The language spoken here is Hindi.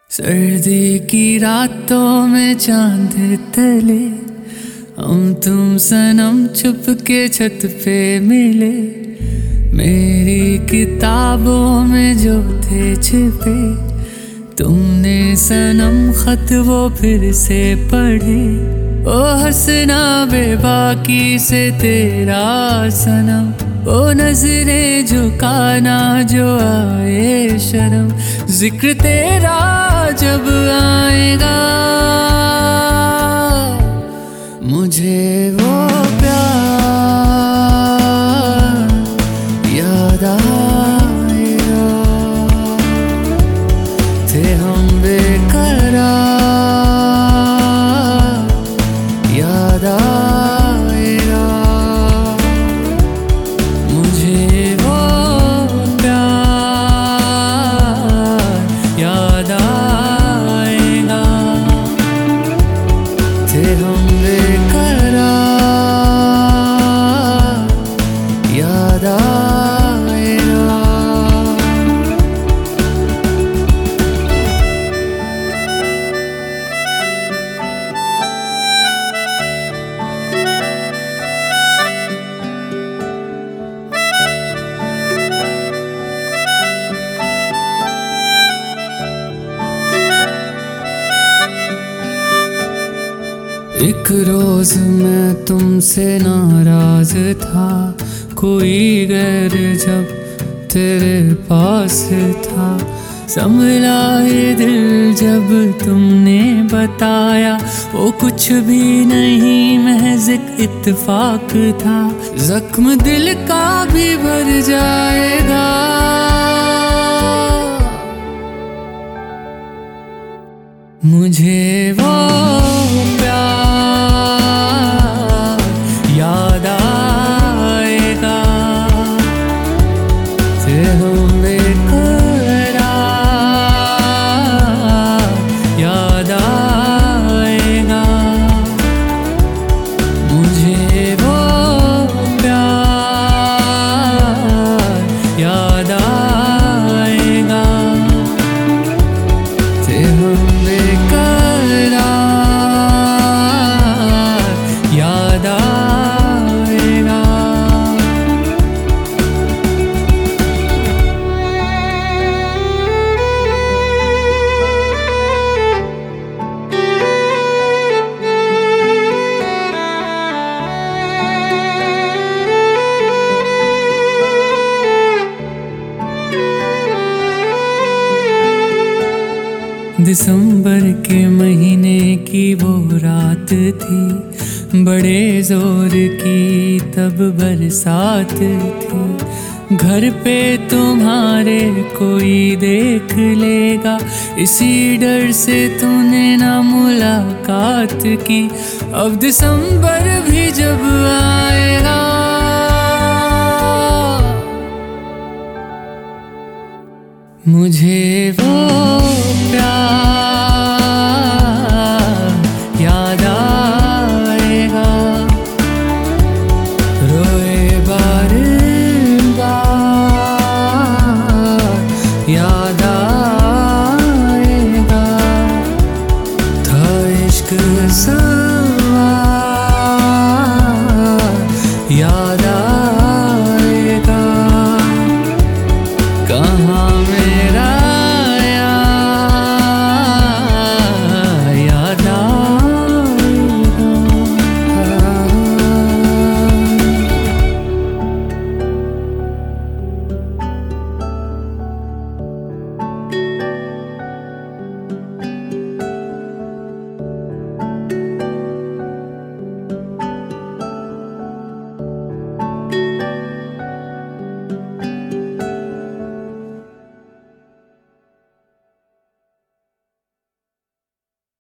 सर्दी की रातों में चांद तले हम तुम सनम चुप के छत पे मिले। मेरी किताबों में जो थे छिपे तुमने सनम खत वो फिर से पढ़े। ओ हंसना बेबाकी से तेरा सनम, ओ नजरें झुकाना जो आए शर्म। जिक्र तेरा जब आएगा मुझे वो प्यार याद आएगा। थे हम बेकरार याद आएगा मुझे वो प्यार याद आएगा। थे हम बेकरार याद आएगा। एक रोज मैं तुमसे नाराज था, कोई गैर जब तेरे पास था। संभला ये दिल जब तुमने बताया वो कुछ भी नहीं महज एक इत्तेफाक था। जख्म दिल का भी भर जाएगा मुझे वो प्यार याद आएगा। थे हम बेकरार याद आएगा मुझे वो प्यार याद आएगा। थे हम बेकरार याद आएगा। दिसंबर के महीने की वो रात थी, बड़े जोर की तब बरसात थी। घर पे तुम्हारे कोई देख लेगा इसी डर से तूने ना मुलाकात की। अब दिसंबर भी जब आएगा मुझे वो प्यार